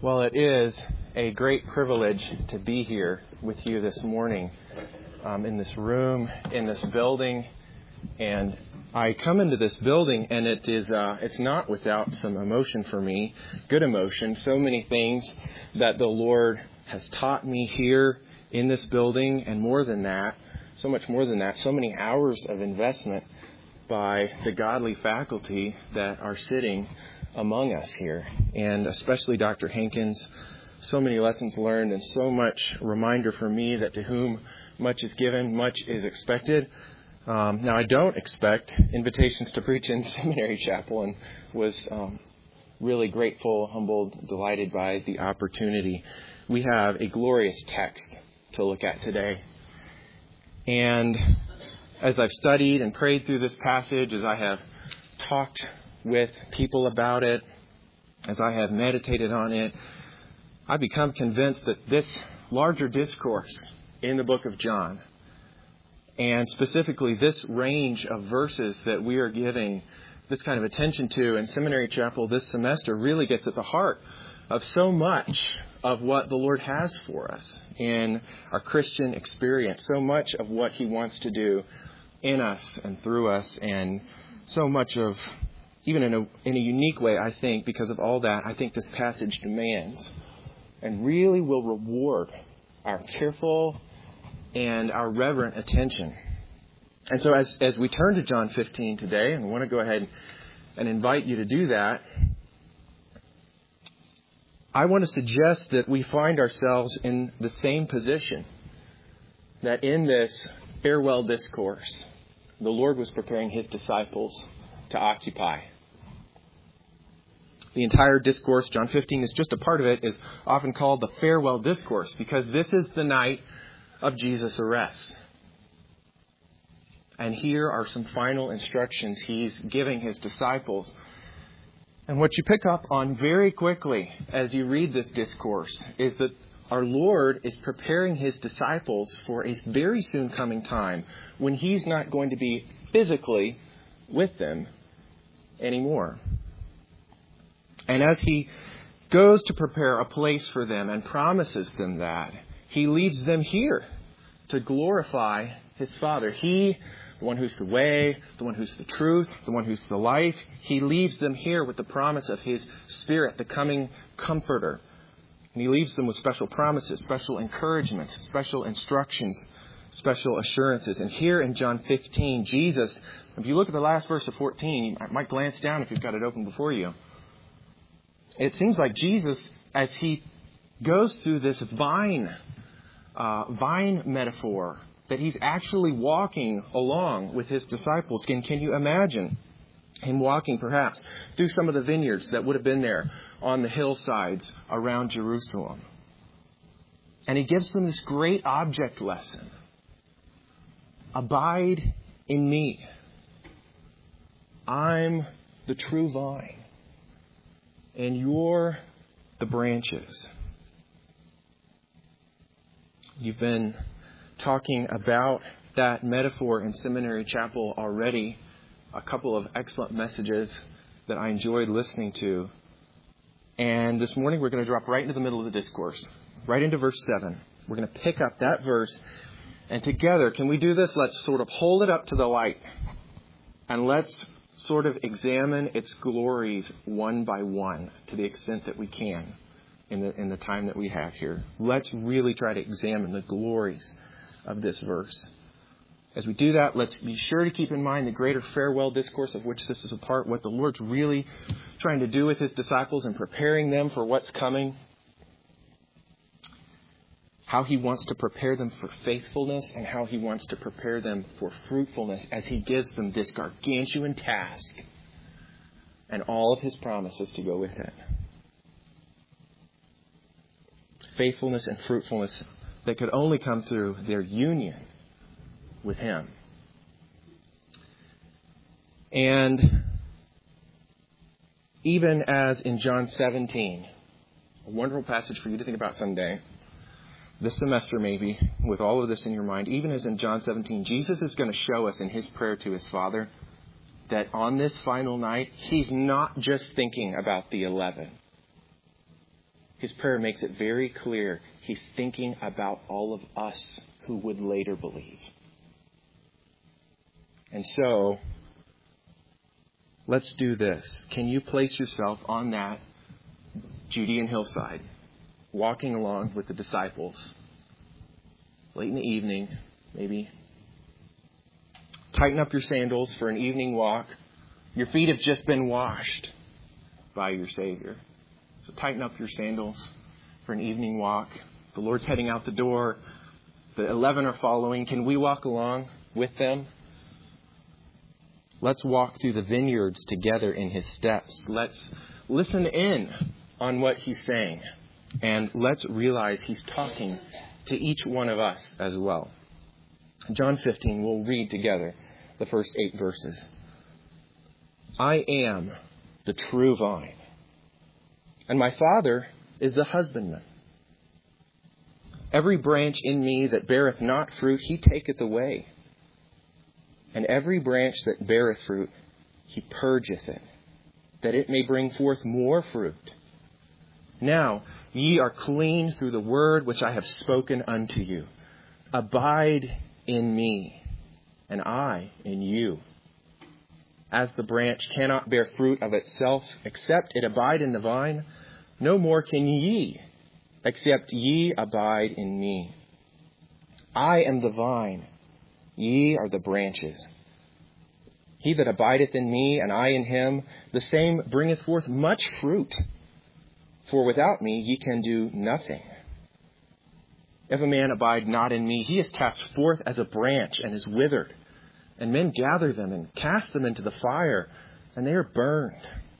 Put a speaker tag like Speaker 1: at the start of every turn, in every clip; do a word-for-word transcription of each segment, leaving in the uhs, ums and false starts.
Speaker 1: Well, it is a great privilege to be here with you this morning, um, in this room, in this building. And I come into this building, and it is uh, it's not without some emotion for me, good emotion. So many things that the Lord has taught me here in this building, and more than that, so much more than that, so many hours of investment by the godly faculty that are sitting among us here, and especially Doctor Hankins. So many lessons learned and so much reminder for me that to whom much is given, much is expected. Um, now, I don't expect invitations to preach in Seminary Chapel, and was um, really grateful, humbled, delighted by the opportunity. We have a glorious text to look at today. And as I've studied and prayed through this passage, as I have talked with people about it, as I have meditated on it, I've become convinced that this larger discourse in the book of John, and specifically this range of verses that we are giving this kind of attention to in Seminary Chapel this semester, really gets at the heart of so much of what the Lord has for us in our Christian experience, so much of what He wants to do in us and through us, and so much of, even in a, in a unique way, I think, because of all that, I think this passage demands and really will reward our careful and our reverent attention. And so as, as we turn to John fifteen today, and I want to go ahead and invite you to do that, I want to suggest that we find ourselves in the same position that in this farewell discourse, the Lord was preparing His disciples to occupy. The entire discourse, John fifteen is just a part of it, is often called the farewell discourse because this is the night of Jesus' arrest. And here are some final instructions He's giving His disciples. And what you pick up on very quickly as you read this discourse is that our Lord is preparing His disciples for a very soon coming time when He's not going to be physically with them anymore. And as He goes to prepare a place for them and promises them that, He leaves them here to glorify His Father. He, the one who's the way, the one who's the truth, the one who's the life, He leaves them here with the promise of His Spirit, the coming Comforter. And He leaves them with special promises, special encouragements, special instructions, special assurances. And here in John fifteen, Jesus, if you look at the last verse of fourteen, you might glance down if you've got it open before you. It seems like Jesus, as He goes through this vine, uh, vine metaphor, that He's actually walking along with His disciples. Can, can you imagine Him walking perhaps through some of the vineyards that would have been there on the hillsides around Jerusalem? And He gives them this great object lesson. Abide in me. I'm the true vine, and you're the branches. You've been talking about that metaphor in Seminary Chapel already. A couple of excellent messages that I enjoyed listening to. And this morning we're going to drop right into the middle of the discourse, right into verse seven. We're going to pick up that verse, and together, can we do this? Let's sort of hold it up to the light, and let's sort of examine its glories one by one to the extent that we can in the in the time that we have here. Let's really try to examine the glories of this verse. As we do that, let's be sure to keep in mind the greater farewell discourse of which this is a part, what the Lord's really trying to do with His disciples and preparing them for what's coming. How He wants to prepare them for faithfulness and how He wants to prepare them for fruitfulness as He gives them this gargantuan task and all of His promises to go with it. Faithfulness and fruitfulness that could only come through their union with Him. And even as in John seventeen, a wonderful passage for you to think about someday, this semester maybe, with all of this in your mind, even as in John seventeen, Jesus is going to show us in His prayer to His Father that on this final night, He's not just thinking about the eleven. his prayer makes it very clear he's thinking about all of us who would later believe. And so, let's do this. Can you place yourself on that Judean hillside, walking along with the disciples, late in the evening, maybe? Tighten up your sandals for an evening walk. Your feet have just been washed by your Savior. So tighten up your sandals for an evening walk. The Lord's heading out the door. The eleven are following. Can we walk along with them? Let's walk through the vineyards together in his steps. Let's listen in on what he's saying. And let's realize he's talking to each one of us as well. John fifteen, we'll read together the first eight verses. I am the true vine, and my Father is the husbandman. Every branch in me that beareth not fruit, he taketh away. And every branch that beareth fruit, he purgeth it, that it may bring forth more fruit. Now ye are clean through the word which I have spoken unto you. Abide in me, and I in you. As the branch cannot bear fruit of itself, except it abide in the vine, no more can ye, except ye abide in me. I am the vine, ye are the branches. He that abideth in me, and I in him, the same bringeth forth much fruit. For without me ye can do nothing. If a man abide not in me, he is cast forth as a branch and is withered. And men gather them and cast them into the fire, and they are burned.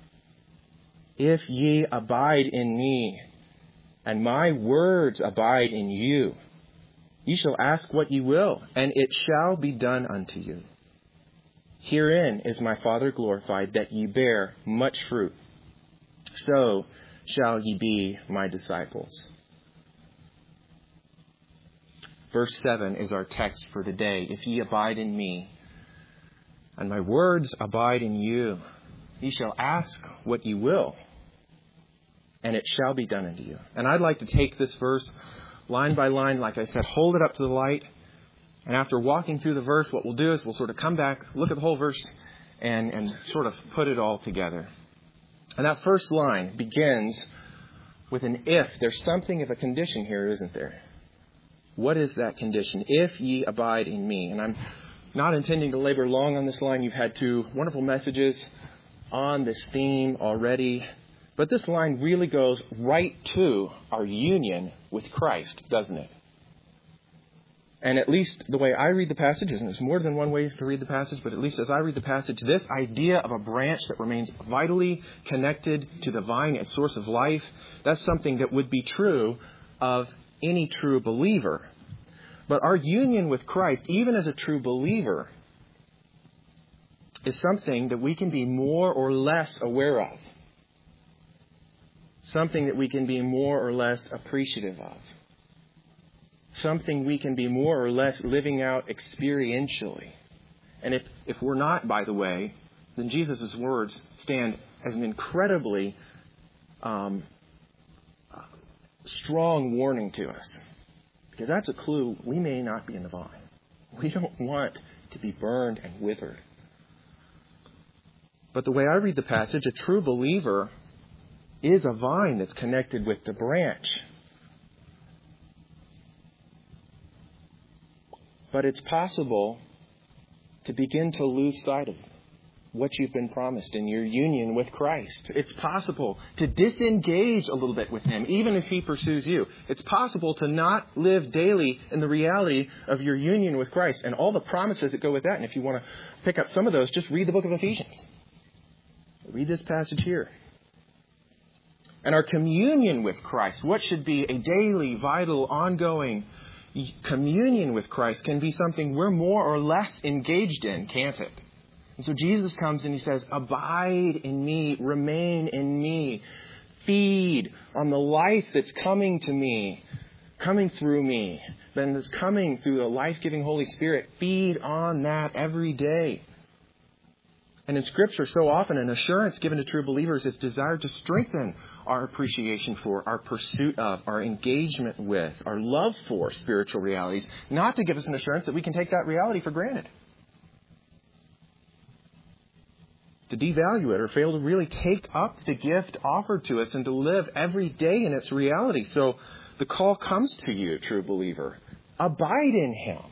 Speaker 1: If ye abide in me, and my words abide in you, ye shall ask what ye will, and it shall be done unto you. Herein is my Father glorified, that ye bear much fruit. So shall ye be my disciples. Verse seven is our text for today. If ye abide in me, and my words abide in you, ye shall ask what ye will, and it shall be done unto you. And I'd like to take this verse line by line, like I said, hold it up to the light. And after walking through the verse, what we'll do is we'll sort of come back, look at the whole verse, and, and sort of put it all together. And that first line begins with an if. There's something of a condition here, isn't there? What is that condition? If ye abide in me. And I'm not intending to labor long on this line. You've had two wonderful messages on this theme already. But this line really goes right to our union with Christ, doesn't it? And at least the way I read the passage, and there's more than one way to read the passage, but at least as I read the passage, this idea of a branch that remains vitally connected to the vine as source of life, that's something that would be true of any true believer. But our union with Christ, even as a true believer, is something that we can be more or less aware of. Something that we can be more or less appreciative of. Something we can be more or less living out experientially. And if, if we're not, by the way, then Jesus' words stand as an incredibly um, strong warning to us. Because that's a clue we may not be in the vine. We don't want to be burned and withered. But the way I read the passage, a true believer is a vine that's connected with the branch. But it's possible to begin to lose sight of what you've been promised in your union with Christ. It's possible to disengage a little bit with Him, even as He pursues you. It's possible to not live daily in the reality of your union with Christ and all the promises that go with that. And if you want to pick up some of those, just read the book of Ephesians. Read this passage here. And our communion with Christ, what should be a daily, vital, ongoing communion with Christ, can be something we're more or less engaged in, can't it? And so Jesus comes and He says, abide in me, remain in me, feed on the life that's coming to me, coming through me, then that's coming through the life-giving Holy Spirit. Feed on that every day. And in Scripture, so often an assurance given to true believers is desired to strengthen our appreciation for, our pursuit of, our engagement with, our love for spiritual realities, not to give us an assurance that we can take that reality for granted. To devalue it or fail to really take up the gift offered to us and to live every day in its reality. So the call comes to you, true believer. Abide in Him.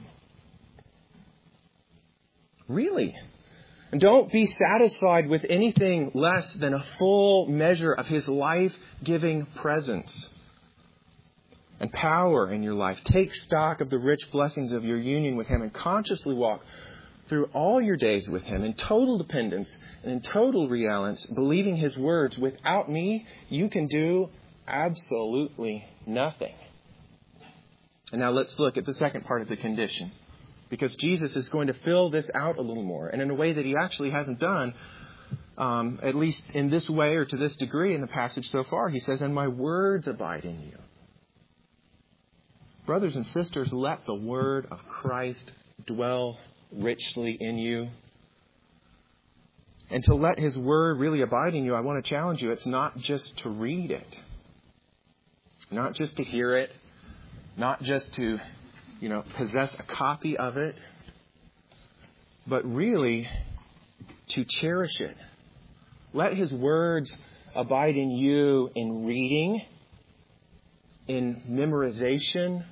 Speaker 1: Really. And don't be satisfied with anything less than a full measure of His life-giving presence and power in your life. Take stock of the rich blessings of your union with Him and consciously walk through all your days with Him in total dependence and in total reliance, believing His words. Without me, you can do absolutely nothing. And now let's look at the second part of the condition, because Jesus is going to fill this out a little more, and in a way that He actually hasn't done, um, at least in this way or to this degree in the passage so far. He says, and my words abide in you. Brothers and sisters, let the word of Christ dwell richly in you. And to let His word really abide in you, I want to challenge you. It's not just to read it, not just to hear it, not just to you know, possess a copy of it, but really to cherish it. Let His words abide in you in reading, in memorization,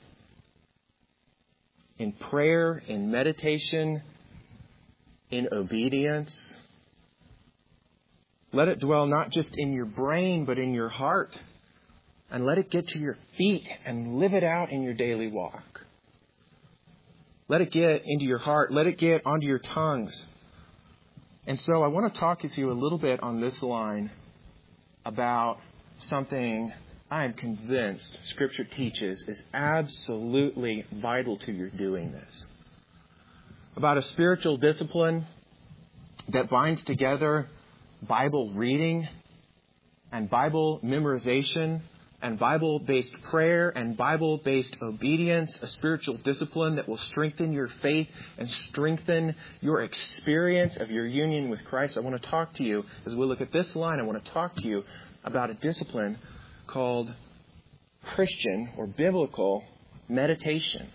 Speaker 1: in prayer, in meditation, in obedience. Let it dwell not just in your brain, but in your heart. And let it get to your feet and live it out in your daily walk. Let it get into your heart. Let it get onto your tongues. And so I want to talk with you a little bit on this line about something I am convinced Scripture teaches is absolutely vital to your doing this. About a spiritual discipline that binds together Bible reading and Bible memorization and Bible-based prayer and Bible-based obedience, a spiritual discipline that will strengthen your faith and strengthen your experience of your union with Christ. I want to talk to you, as we look at this line, I want to talk to you about a discipline called Christian or biblical meditation.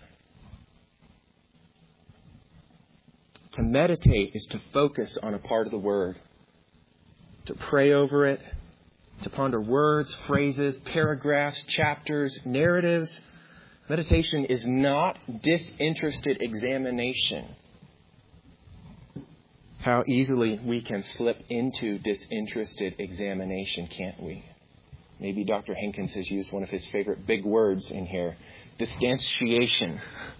Speaker 1: To meditate is to focus on a part of the Word, to pray over it, to ponder words, phrases, paragraphs, chapters, narratives. Meditation is not disinterested examination. How easily we can slip into disinterested examination, can't we? Maybe Doctor Hankins has used one of his favorite big words in here, distantiation.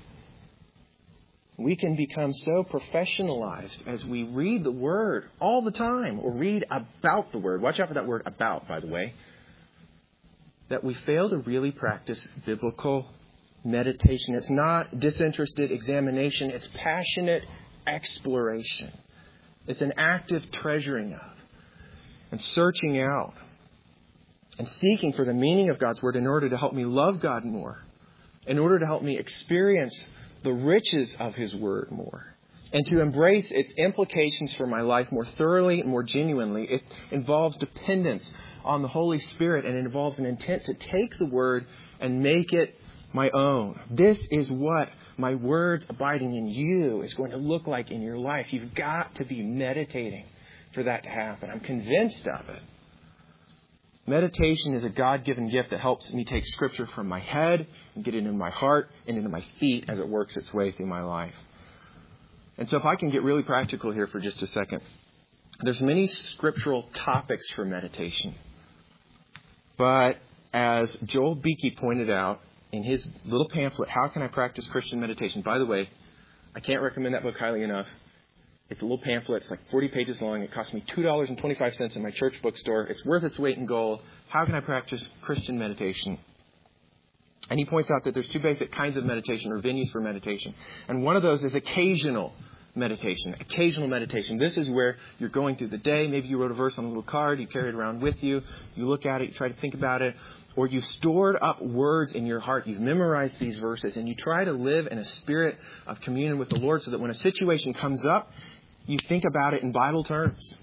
Speaker 1: We can become so professionalized as we read the Word all the time, or read about the Word. Watch out for that word about, by the way. That we fail to really practice biblical meditation. It's not disinterested examination. It's passionate exploration. It's an active treasuring of and searching out and seeking for the meaning of God's Word in order to help me love God more, in order to help me experience the riches of His Word more, and to embrace its implications for my life more thoroughly and more genuinely. It involves dependence on the Holy Spirit, and it involves an intent to take the Word and make it my own. This is what my words abiding in you is going to look like in your life. You've got to be meditating for that to happen. I'm convinced of it. Meditation is a God-given gift that helps me take Scripture from my head and get it into my heart and into my feet as it works its way through my life. And so if I can get really practical here for just a second, there's many scriptural topics for meditation. But as Joel Beakey pointed out in his little pamphlet, How Can I Practice Christian Meditation? By the way, I can't recommend that book highly enough. It's a little pamphlet. It's like forty pages long. It cost me two dollars and twenty-five cents in my church bookstore. It's worth its weight in gold. How can I practice Christian meditation? And he points out that there's two basic kinds of meditation, or venues for meditation. And one of those is occasional meditation. Occasional meditation. This is where you're going through the day. Maybe you wrote a verse on a little card. You carry it around with you. You look at it. You try to think about it. Or you've stored up words in your heart. You've memorized these verses. And you try to live in a spirit of communion with the Lord so that when a situation comes up, you think about it in Bible terms.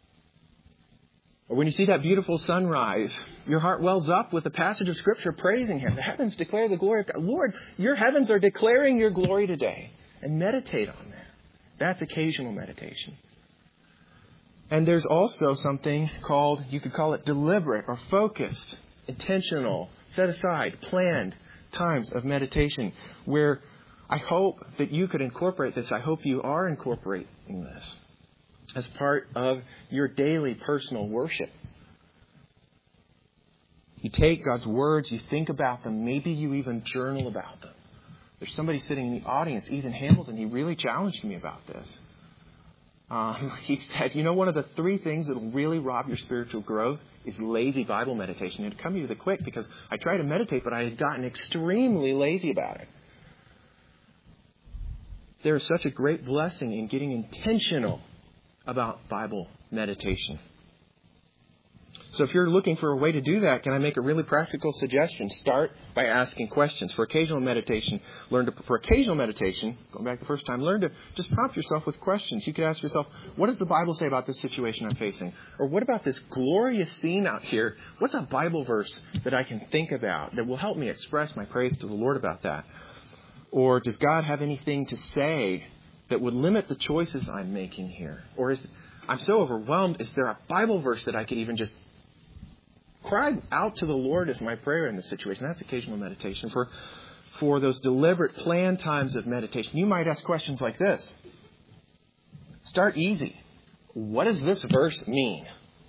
Speaker 1: Or when you see that beautiful sunrise, your heart wells up with a passage of Scripture praising Him. The heavens declare the glory of God. Lord, your heavens are declaring your glory today. And meditate on that. That's occasional meditation. And there's also something called, you could call it deliberate or focused, intentional, set aside, planned times of meditation, where I hope that you could incorporate this. I hope you are incorporating this as part of your daily personal worship. You take God's words, you think about them, maybe you even journal about them. There's somebody sitting in the audience, Ethan Hamilton, he really challenged me about this. Um, he said, you know, one of the three things that will really rob your spiritual growth is lazy Bible meditation. It'd come to you the quick because I tried to meditate, but I had gotten extremely lazy about it. There is such a great blessing in getting intentional about Bible meditation. So if you're looking for a way to do that, can I make a really practical suggestion? Start by asking questions. For occasional meditation, learn to, for occasional meditation, going back the first time, learn to just prompt yourself with questions. You could ask yourself, what does the Bible say about this situation I'm facing? Or what about this glorious scene out here? What's a Bible verse that I can think about that will help me express my praise to the Lord about that? Or does God have anything to say that would limit the choices I'm making here? Or is I'm so overwhelmed, is there a Bible verse that I could even just cry out to the Lord as my prayer in this situation? That's occasional meditation. For, for those deliberate, planned times of meditation, you might ask questions like this. Start easy. What does this verse mean?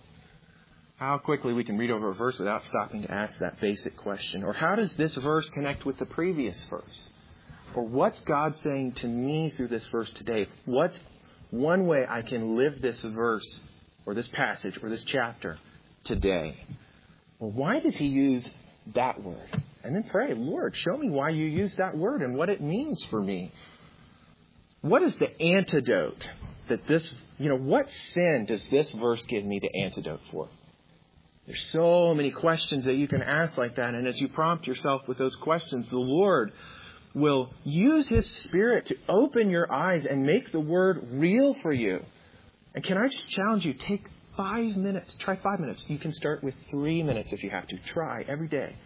Speaker 1: How quickly we can read over a verse without stopping to ask that basic question. Or how does this verse connect with the previous verse? Or what's God saying to me through this verse today? What's one way I can live this verse or this passage or this chapter today? Well, why did He use that word? And then pray, Lord, show me why you use that word and what it means for me. What is the antidote that this, you know, what sin does this verse give me the antidote for? There's so many questions that you can ask like that. And as you prompt yourself with those questions, the Lord will use His Spirit to open your eyes and make the word real for you. And can I just challenge you, take five minutes, try five minutes. You can start with three minutes if you have to. Try every day.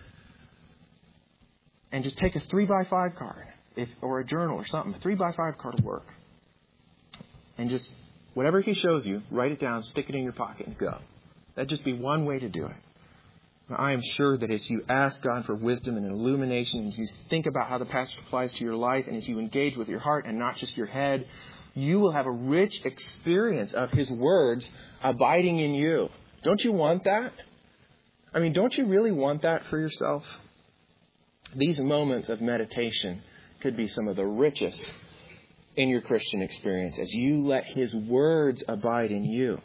Speaker 1: And just take a three by five card if, or a journal or something. A three by five card will work. And just, whatever He shows you, write it down, stick it in your pocket and go. That'd just be one way to do it. Now, I am sure that as you ask God for wisdom and illumination, as you think about how the passage applies to your life, and as you engage with your heart and not just your head, you will have a rich experience of His words abiding in you. Don't you want that? I mean, don't you really want that for yourself? These moments of meditation could be some of the richest in your Christian experience as you let His words abide in you.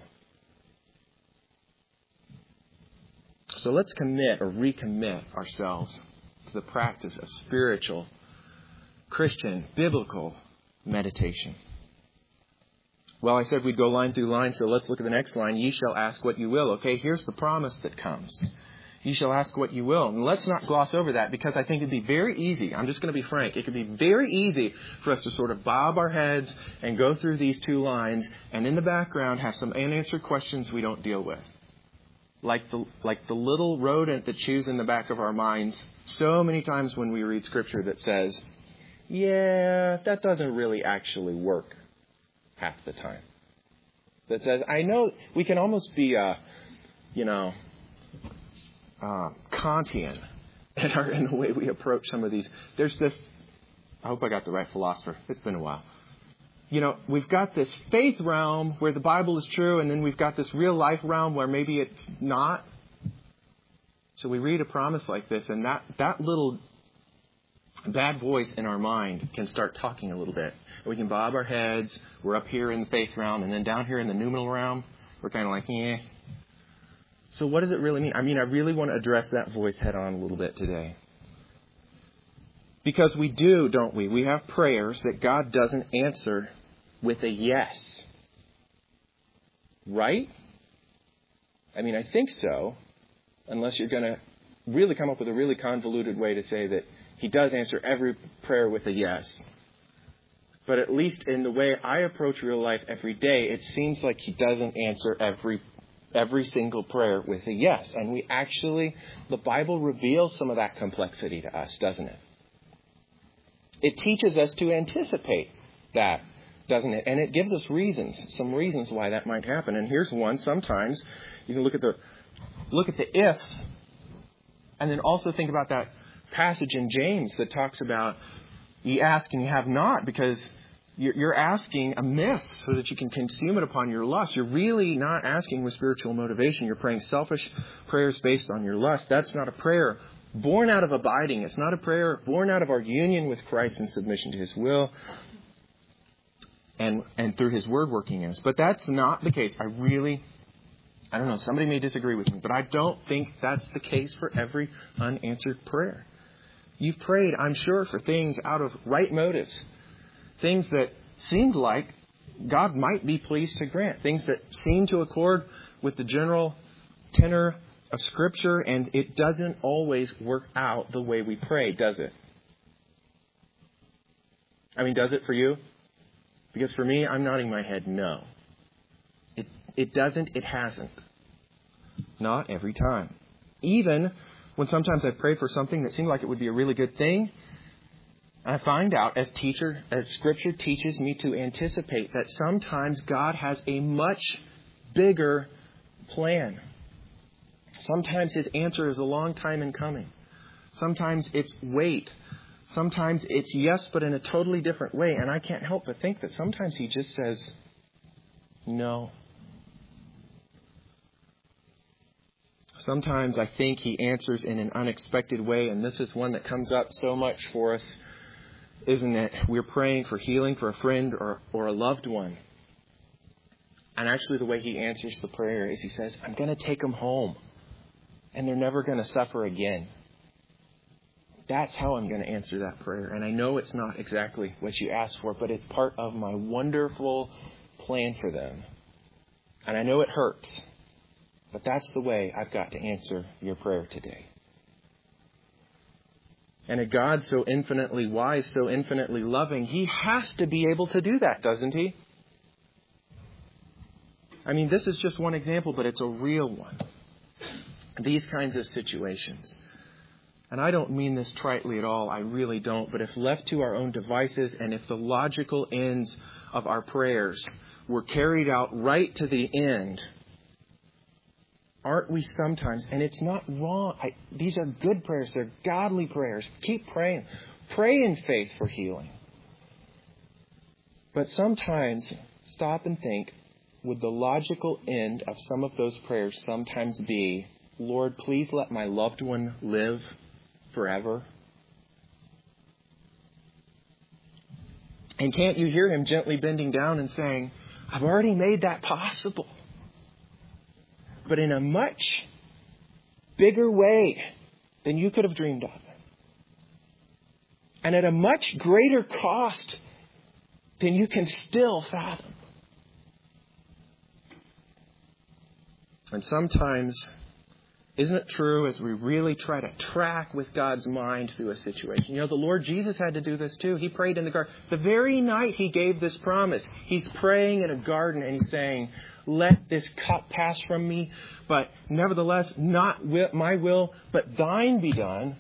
Speaker 1: So let's commit or recommit ourselves to the practice of spiritual, Christian, biblical meditation. Well, I said we'd go line through line, so let's look at the next line. Ye shall ask what you will. Okay, here's the promise that comes. Ye shall ask what you will. And let's not gloss over that, because I think it'd be very easy. I'm just going to be frank. It could be very easy for us to sort of bob our heads and go through these two lines and in the background have some unanswered questions we don't deal with. Like the, like the little rodent that chews in the back of our minds so many times when we read Scripture that says, yeah, that doesn't really actually work half the time. That says, I know we can almost be, uh, you know, uh, Kantian in, our, in the way we approach some of these. There's this, I hope I got the right philosopher. It's been a while. You know, we've got this faith realm where the Bible is true, and then we've got this real life realm where maybe it's not. So we read a promise like this, and that, that little bad voice in our mind can start talking a little bit. We can bob our heads. We're up here in the faith realm, and then down here in the numinal realm, we're kind of like, yeah. So what does it really mean? I mean, I really want to address that voice head on a little bit today. Because we do, don't we? We have prayers that God doesn't answer with a yes. Right? I mean, I think so. Unless you're going to really come up with a really convoluted way to say that He does answer every prayer with a yes. But at least in the way I approach real life every day, it seems like He doesn't answer every every single prayer with a yes. And we actually, the Bible reveals some of that complexity to us, doesn't it? It teaches us to anticipate that, doesn't it? And it gives us reasons, some reasons why that might happen. And here's one. Sometimes you can look at the look at the ifs, and then also think about that passage in James that talks about ye ask and you have not, because you're asking amiss so that you can consume it upon your lust. You're really not asking with spiritual motivation. You're praying selfish prayers based on your lust. That's not a prayer born out of abiding. It's not a prayer born out of our union with Christ and submission to His will and, and through His word working in us. But that's not the case. I really, I don't know, somebody may disagree with me, but I don't think that's the case for every unanswered prayer. You've prayed, I'm sure, for things out of right motives. Things that seemed like God might be pleased to grant. Things that seem to accord with the general tenor of Scripture. And it doesn't always work out the way we pray, does it? I mean, does it for you? Because for me, I'm nodding my head no. It, it doesn't, it hasn't. Not every time. Even when sometimes I've prayed for something that seemed like it would be a really good thing, I find out as teacher, as Scripture teaches me to anticipate that sometimes God has a much bigger plan. Sometimes His answer is a long time in coming. Sometimes it's wait. Sometimes it's yes, but in a totally different way. And I can't help but think that sometimes He just says no. Sometimes I think He answers in an unexpected way, and this is one that comes up so much for us, isn't it? We're praying for healing for a friend or, or a loved one. And actually the way He answers the prayer is He says, I'm going to take them home, and they're never going to suffer again. That's how I'm going to answer that prayer. And I know it's not exactly what you asked for, but it's part of my wonderful plan for them. And I know it hurts. But that's the way I've got to answer your prayer today. And a God so infinitely wise, so infinitely loving, He has to be able to do that, doesn't He? I mean, this is just one example, but it's a real one. These kinds of situations. And I don't mean this tritely at all. I really don't. But if left to our own devices, and if the logical ends of our prayers were carried out right to the end, aren't we sometimes, and it's not wrong, I, these are good prayers, they're godly prayers. Keep praying. Pray in faith for healing. But sometimes, stop and think, would the logical end of some of those prayers sometimes be, Lord, please let my loved one live forever? And can't you hear Him gently bending down and saying, I've already made that possible, but in a much bigger way than you could have dreamed of. And at a much greater cost than you can still fathom. And sometimes, isn't it true, as we really try to track with God's mind through a situation? You know, the Lord Jesus had to do this too. He prayed in the garden. The very night He gave this promise, He's praying in a garden and He's saying, let this cup pass from me, but nevertheless, not my will, but thine be done.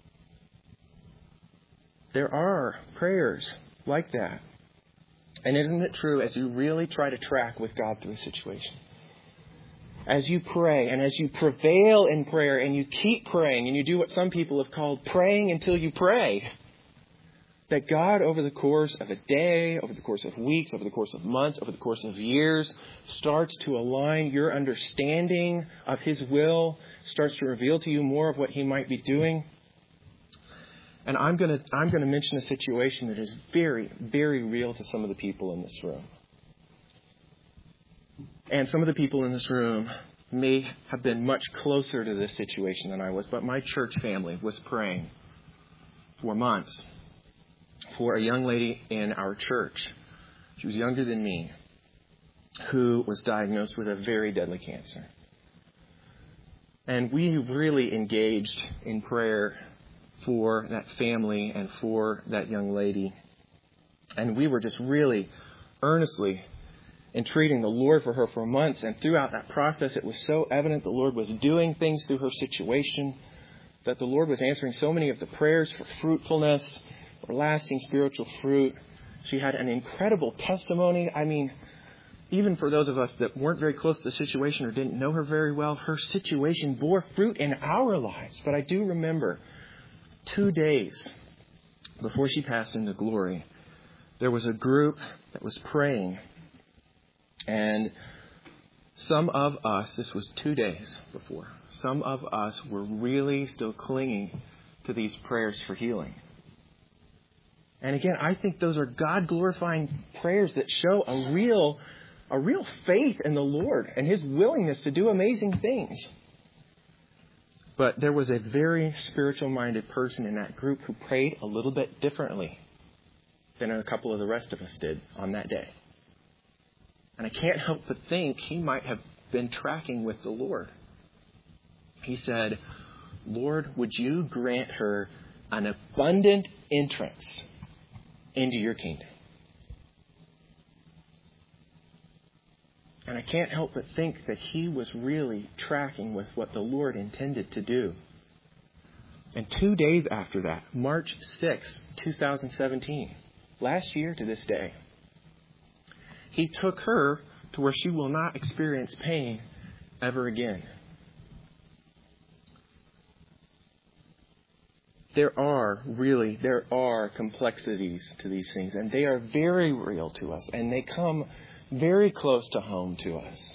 Speaker 1: There are prayers like that. And isn't it true, as you really try to track with God through a situation, as you pray and as you prevail in prayer and you keep praying and you do what some people have called praying until you pray, that God over the course of a day, over the course of weeks, over the course of months, over the course of years, starts to align your understanding of His will, starts to reveal to you more of what He might be doing. And I'm going to I'm going to mention a situation that is very, very real to some of the people in this room. And some of the people in this room may have been much closer to this situation than I was, but my church family was praying for months for a young lady in our church. She was younger than me, who was diagnosed with a very deadly cancer. And we really engaged in prayer for that family and for that young lady. And we were just really earnestly entreating the Lord for her for months. And throughout that process, it was so evident the Lord was doing things through her situation, that the Lord was answering so many of the prayers for fruitfulness, for lasting spiritual fruit. She had an incredible testimony. I mean, even for those of us that weren't very close to the situation or didn't know her very well, her situation bore fruit in our lives. But I do remember two days before she passed into glory, there was a group that was praying. And some of us, this was two days before, some of us were really still clinging to these prayers for healing. And again, I think those are God-glorifying prayers that show a real, a real faith in the Lord and His willingness to do amazing things. But there was a very spiritual-minded person in that group who prayed a little bit differently than a couple of the rest of us did on that day. And I can't help but think he might have been tracking with the Lord. He said, Lord, would you grant her an abundant entrance into your kingdom? And I can't help but think that he was really tracking with what the Lord intended to do. And two days after that, March sixth, twenty seventeen, last year to this day, He took her to where she will not experience pain ever again. There are really, there are complexities to these things, and they are very real to us, and they come very close to home to us.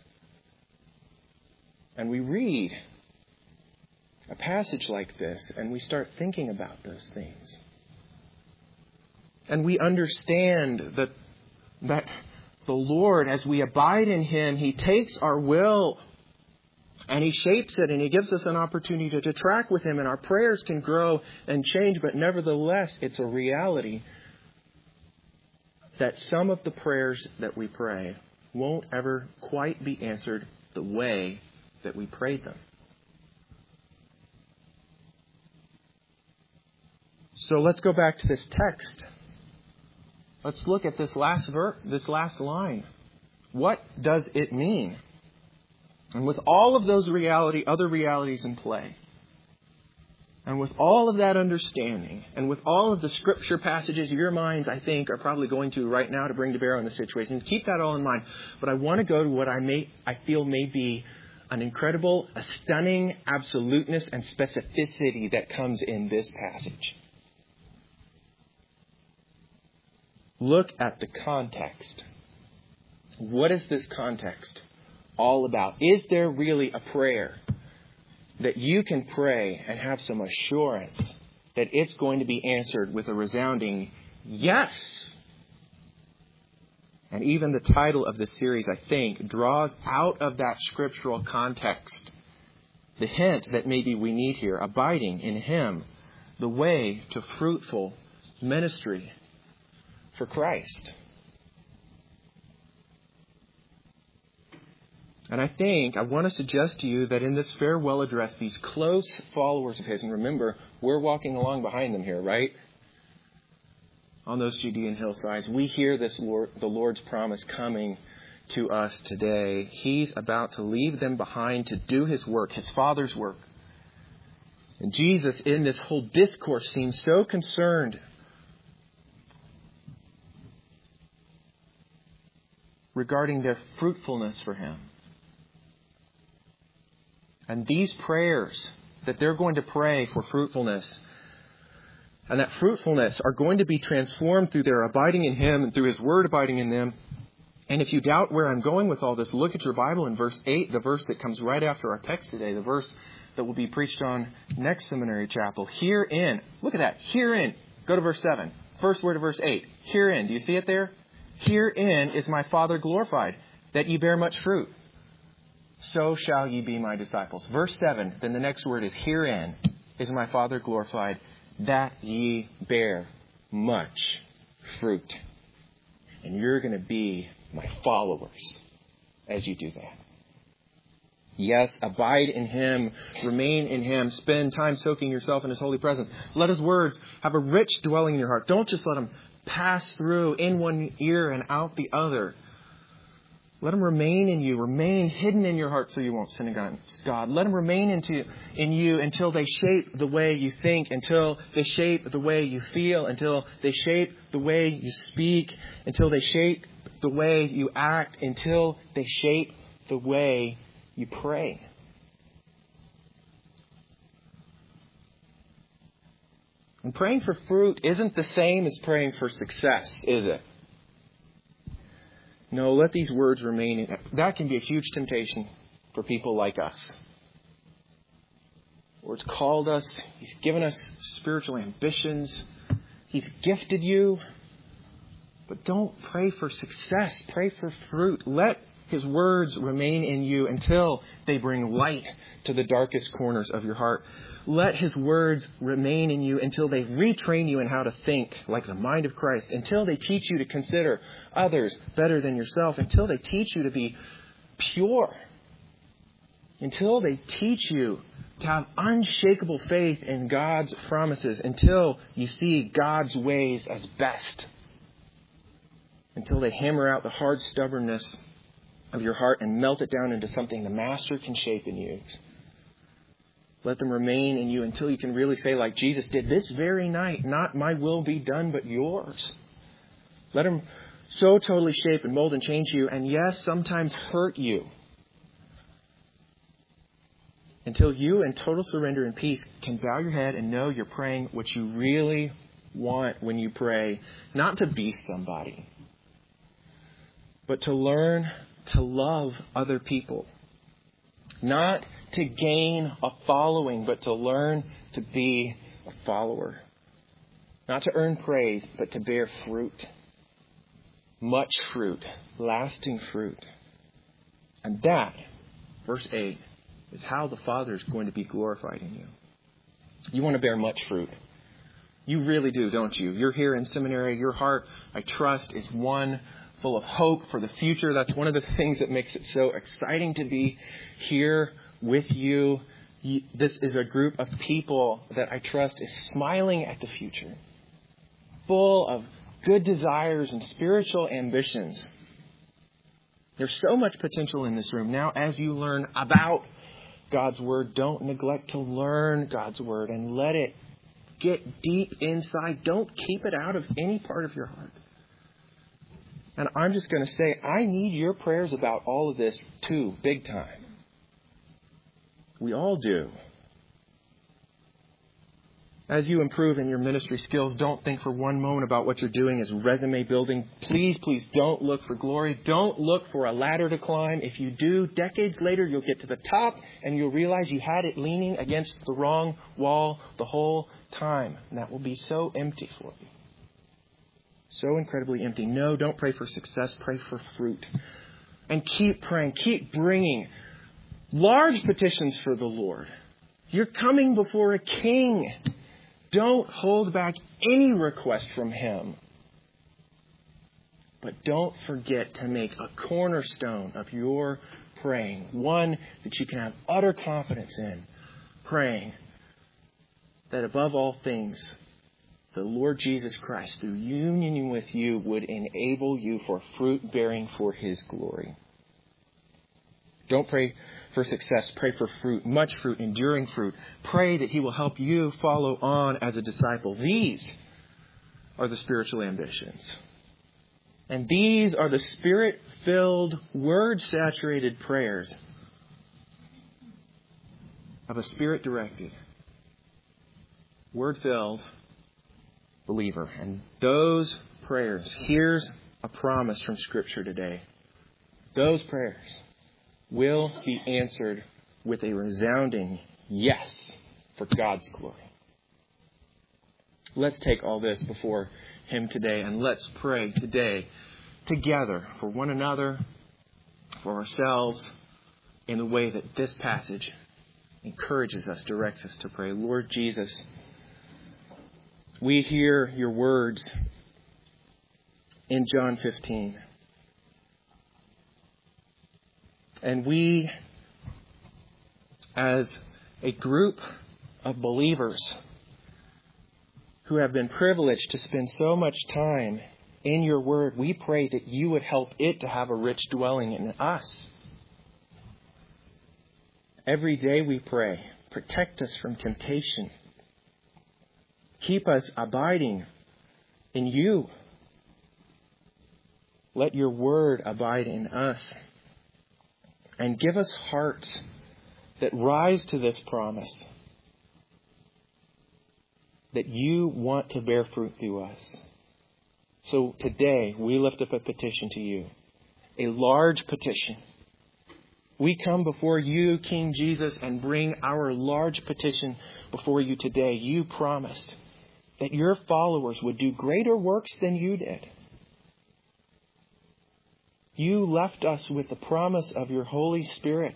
Speaker 1: And we read a passage like this, and we start thinking about those things. And we understand that that the Lord, as we abide in Him, He takes our will and He shapes it, and He gives us an opportunity to, to track with Him, and our prayers can grow and change. But nevertheless, it's a reality that some of the prayers that we pray won't ever quite be answered the way that we prayed them. So let's go back to this text. Let's look at this last ver- this last line. What does it mean? And with all of those reality, other realities in play, and with all of that understanding, and with all of the scripture passages your minds, I think, are probably going to right now to bring to bear on the situation, keep that all in mind. But I want to go to what I may, I feel may be an incredible, a stunning absoluteness and specificity that comes in this passage. Look at the context. What is this context all about? Is there really a prayer that you can pray and have some assurance that it's going to be answered with a resounding yes? And even the title of this series, I think, draws out of that scriptural context the hint that maybe we need here: abiding in Him, the way to fruitful ministry for Christ. And I think I want to suggest to you that in this farewell address, these close followers of His, and remember, we're walking along behind them here, right? On those Judean hillsides, we hear this Lord, the Lord's promise coming to us today. He's about to leave them behind to do His work, His Father's work. And Jesus, in this whole discourse, seems so concerned regarding their fruitfulness for Him. And these prayers that they're going to pray for fruitfulness, and that fruitfulness are going to be transformed through their abiding in Him and through His Word abiding in them. And if you doubt where I'm going with all this, look at your Bible in verse eight, the verse that comes right after our text today, the verse that will be preached on next seminary chapel. Herein, look at that, herein, go to verse seven. First word of verse eight, herein, do you see it there? Herein is my Father glorified, that ye bear much fruit. So shall ye be my disciples. Verse seven, then the next word is, herein is my Father glorified, that ye bear much fruit. And you're going to be my followers as you do that. Yes, abide in Him, remain in Him, spend time soaking yourself in His holy presence. Let His words have a rich dwelling in your heart. Don't just let them pass through in one ear and out the other. Let them remain in you, remain hidden in your heart so you won't sin against God. Let them remain into, in you until they shape the way you think, until they shape the way you feel, until they shape the way you speak, until they shape the way you act, until they shape the way you pray. And praying for fruit isn't the same as praying for success, is it? No, let these words remain in. That can be a huge temptation for people like us. The Lord's called us. He's given us spiritual ambitions. He's gifted you. But don't pray for success. Pray for fruit. Let His words remain in you until they bring light to the darkest corners of your heart. Let His words remain in you until they retrain you in how to think like the mind of Christ, until they teach you to consider others better than yourself, until they teach you to be pure, until they teach you to have unshakable faith in God's promises, until you see God's ways as best, until they hammer out the hard stubbornness of your heart and melt it down into something the Master can shape and use. Let them remain in you until you can really say, like Jesus did this very night, not my will be done, but yours. Let them so totally shape and mold and change you, and yes, sometimes hurt you, until you in total surrender and peace can bow your head and know you're praying what you really want when you pray, not to be somebody, but to learn to love other people. Not to gain a following, but to learn to be a follower. Not to earn praise, but to bear fruit. Much fruit. Lasting fruit. And that, verse eight, is how the Father is going to be glorified in you. You want to bear much fruit. You really do, don't you? You're here in seminary. Your heart, I trust, is one full of hope for the future. That's one of the things that makes it so exciting to be here with you. This is a group of people that I trust is smiling at the future, full of good desires and spiritual ambitions. There's so much potential in this room. Now, as you learn about God's Word, don't neglect to learn God's Word and let it get deep inside. Don't keep it out of any part of your heart. And I'm just going to say, I need your prayers about all of this too, big time. We all do. As you improve in your ministry skills, don't think for one moment about what you're doing as resume building. Please, please don't look for glory. Don't look for a ladder to climb. If you do, decades later, you'll get to the top and you'll realize you had it leaning against the wrong wall the whole time. And that will be so empty for you. So incredibly empty. No, don't pray for success. Pray for fruit. And keep praying. Keep bringing large petitions for the Lord. You're coming before a king. Don't hold back any request from Him. But don't forget to make a cornerstone of your praying, one that you can have utter confidence in, praying that above all things, the Lord Jesus Christ, through union with you, would enable you for fruit bearing for His glory. Don't pray for success. Pray for fruit, much fruit, enduring fruit. Pray that He will help you follow on as a disciple. These are the spiritual ambitions. And these are the Spirit-filled, word-saturated prayers of a Spirit-directed, word-filled believer. And those prayers, here's a promise from Scripture today. Those prayers will be answered with a resounding yes for God's glory. Let's take all this before Him today and let's pray today together for one another, for ourselves, in the way that this passage encourages us, directs us to pray. Lord Jesus, we hear your words in John fifteen. And we, as a group of believers, who have been privileged to spend so much time in your word, we pray that you would help it to have a rich dwelling in us. Every day we pray, protect us from temptation. Keep us abiding in you. Let your word abide in us. And give us hearts that rise to this promise, that you want to bear fruit through us. So today we lift up a petition to you, a large petition. We come before you, King Jesus, and bring our large petition before you today. You promised that your followers would do greater works than you did. You left us with the promise of your Holy Spirit.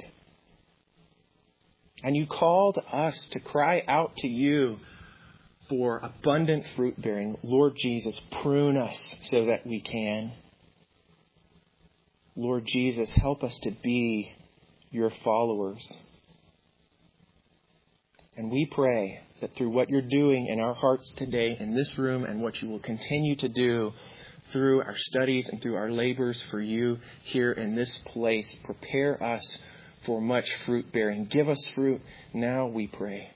Speaker 1: And you called us to cry out to you for abundant fruit bearing. Lord Jesus, prune us so that we can. Lord Jesus, help us to be your followers. And we pray that through what you're doing in our hearts today in this room and what you will continue to do through our studies and through our labors for you here in this place, prepare us for much fruit bearing. Give us fruit now, we pray.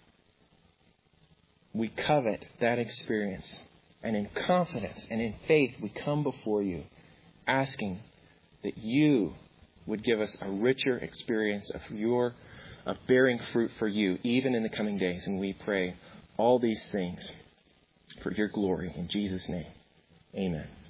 Speaker 1: We covet that experience. And in confidence and in faith, we come before you, asking that you would give us a richer experience of your, of bearing fruit for you, even in the coming days. And we pray all these things for your glory. In Jesus' name, amen.